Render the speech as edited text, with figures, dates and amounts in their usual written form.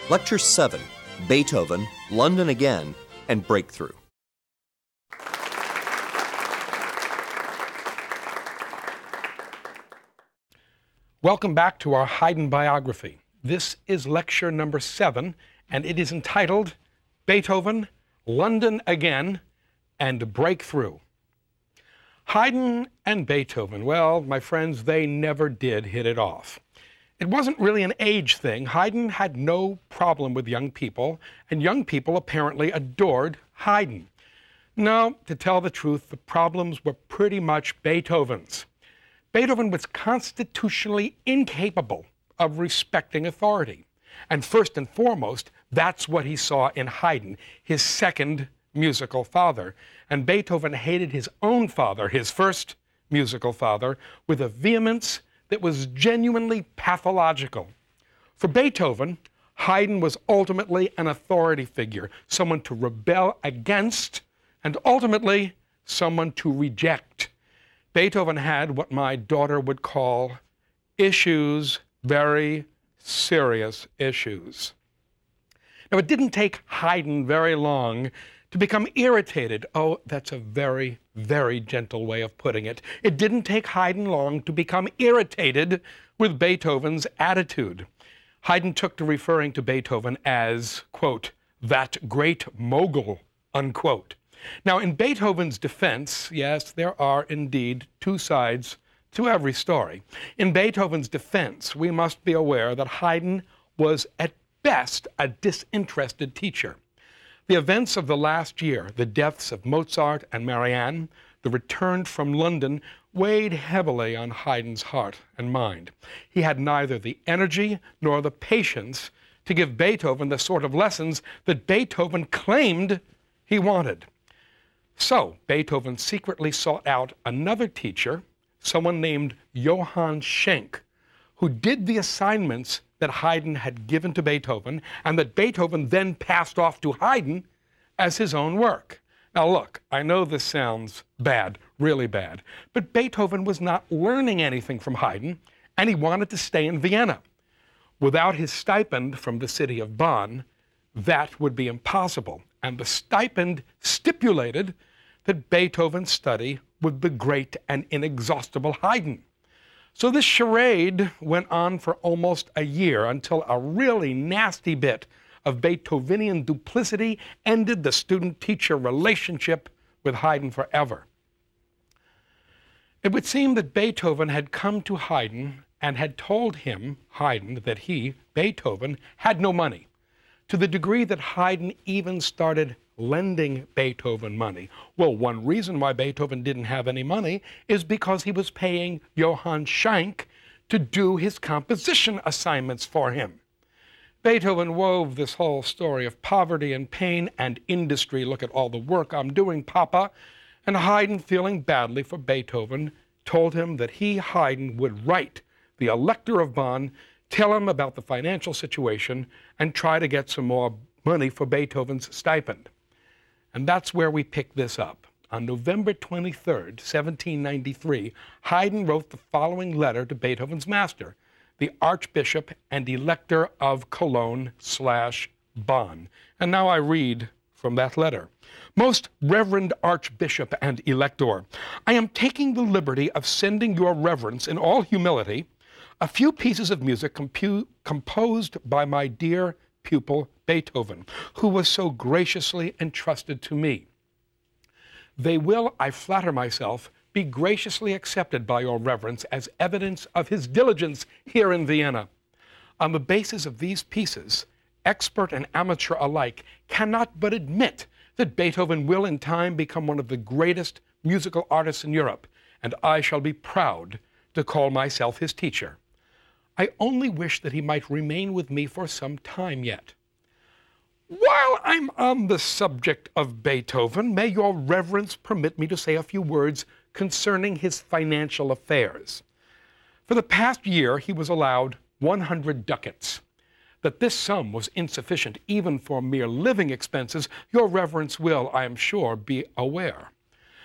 Lecture 7, Beethoven, London Again, and Breakthrough. Welcome back to our Haydn biography. This is lecture number 7, and it is entitled Beethoven, London Again, and Breakthrough. Haydn and Beethoven, well, my friends, they never did hit it off. It wasn't really an age thing. Haydn had no problem with young people, and young people apparently adored Haydn. No, to tell the truth, the problems were pretty much Beethoven's. Beethoven was constitutionally incapable of respecting authority. And first and foremost, that's what he saw in Haydn, his second musical father. And Beethoven hated his own father, his first musical father, with a vehemence that was genuinely pathological. For Beethoven, Haydn was ultimately an authority figure, someone to rebel against, and ultimately someone to reject. Beethoven had what my daughter would call issues, very serious issues. Now, it didn't take Haydn very long to become irritated. Oh, that's a very, very gentle way of putting it. It didn't take Haydn long to become irritated with Beethoven's attitude. Haydn took to referring to Beethoven as, quote, that great mogul, unquote. Now, in Beethoven's defense, yes, there are indeed two sides to every story. In Beethoven's defense, we must be aware that Haydn was at best a disinterested teacher. The events of the last year, the deaths of Mozart and Marianne, the return from London, weighed heavily on Haydn's heart and mind. He had neither the energy nor the patience to give Beethoven the sort of lessons that Beethoven claimed he wanted. So Beethoven secretly sought out another teacher, someone named Johann Schenk, who did the assignments that Haydn had given to Beethoven, and that Beethoven then passed off to Haydn as his own work. Now look, I know this sounds bad, really bad, but Beethoven was not learning anything from Haydn, and he wanted to stay in Vienna. Without his stipend from the city of Bonn, that would be impossible, and the stipend stipulated that Beethoven study with the great and inexhaustible Haydn. So this charade went on for almost a year until a really nasty bit of Beethovenian duplicity ended the student-teacher relationship with Haydn forever. It would seem that Beethoven had come to Haydn and had told him, Haydn, that he, Beethoven, had no money, to the degree that Haydn even started lending Beethoven money. Well, one reason why Beethoven didn't have any money is because he was paying Johann Schenk to do his composition assignments for him. Beethoven wove this whole story of poverty and pain and industry. Look at all the work I'm doing, Papa. And Haydn, feeling badly for Beethoven, told him that he, Haydn, would write the Elector of Bonn, tell him about the financial situation, and try to get some more money for Beethoven's stipend. And that's where we pick this up. On November 23rd, 1793, Haydn wrote the following letter to Beethoven's master, the Archbishop and Elector of Cologne/Bonn. And now I read from that letter. Most Reverend Archbishop and Elector, I am taking the liberty of sending your reverence in all humility a few pieces of music composed by my dear pupil Beethoven, who was so graciously entrusted to me. They will, I flatter myself, be graciously accepted by your reverence as evidence of his diligence here in Vienna. On the basis of these pieces, expert and amateur alike cannot but admit that Beethoven will in time become one of the greatest musical artists in Europe, and I shall be proud to call myself his teacher. I only wish that he might remain with me for some time yet. While I'm on the subject of Beethoven, may your reverence permit me to say a few words concerning his financial affairs. For the past year, he was allowed 100 ducats. That this sum was insufficient even for mere living expenses, your reverence will, I am sure, be aware.